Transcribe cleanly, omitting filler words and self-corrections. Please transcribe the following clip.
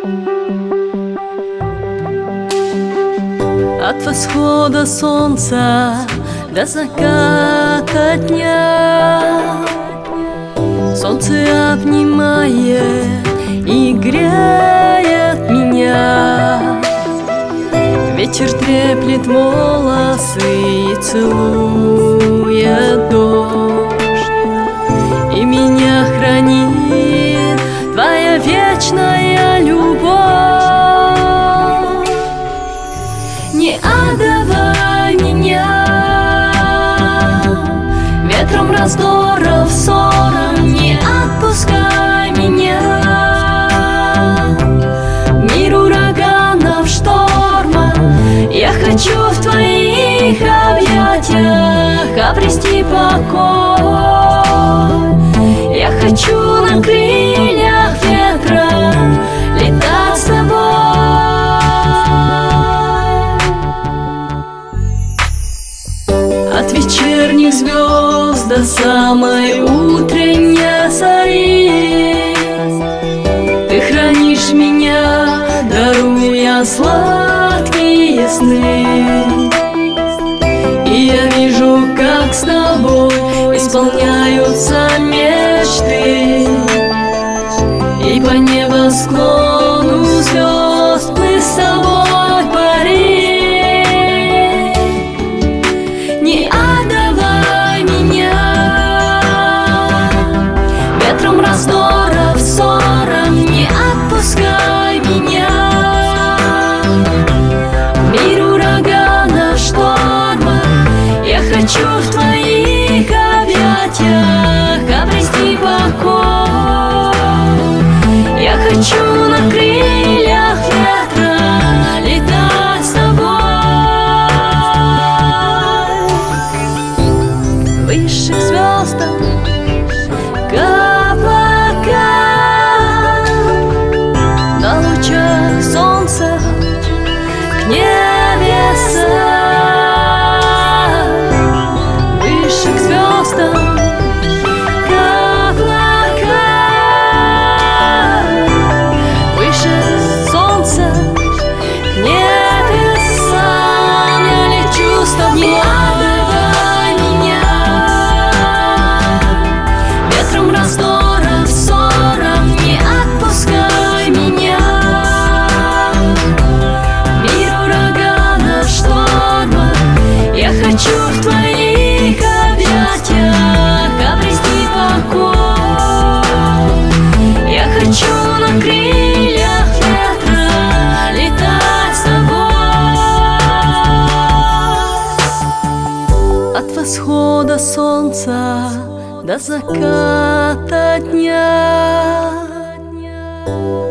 От восхода солнца до заката дня солнце обнимает и греет меня. Ветер треплет волосы и целует дождь, и меня хранит твоя вечная любовь. Не отдавай меня ветром раздоров, ссором, не отпускай меня в мир ураганов, шторма. Я хочу в твоих объятиях обрести покой. Я хочу на крыльях ветра летать с тобой. От вечерних звезд до самой утренней зари ты хранишь меня, даруя сладкие сны. И я вижу, как с тобой исполняются мечты, и по небосклону звезд мы с тобой парим. Не отдавай меня ветром раздоров, ссором, не отпускай меня в мир ураганов, шторма. Я хочу в твоих объятиях обрести покой. Я хочу на крыльях ветра летать с тобой. Выше к звездам, к облакам, на лучах солнца, к небесам. Выше к звездам, к облакам, выше солнца, к небесам. Я лечу с тобой. Не отдавай меня ветром раздоров, ссором, не отпускай меня в мир ураганов, шторма. Я хочу в твоих объятиях обрести покой. Я хочу на крыльях ветра летать с тобой. От восхода солнца до заката дня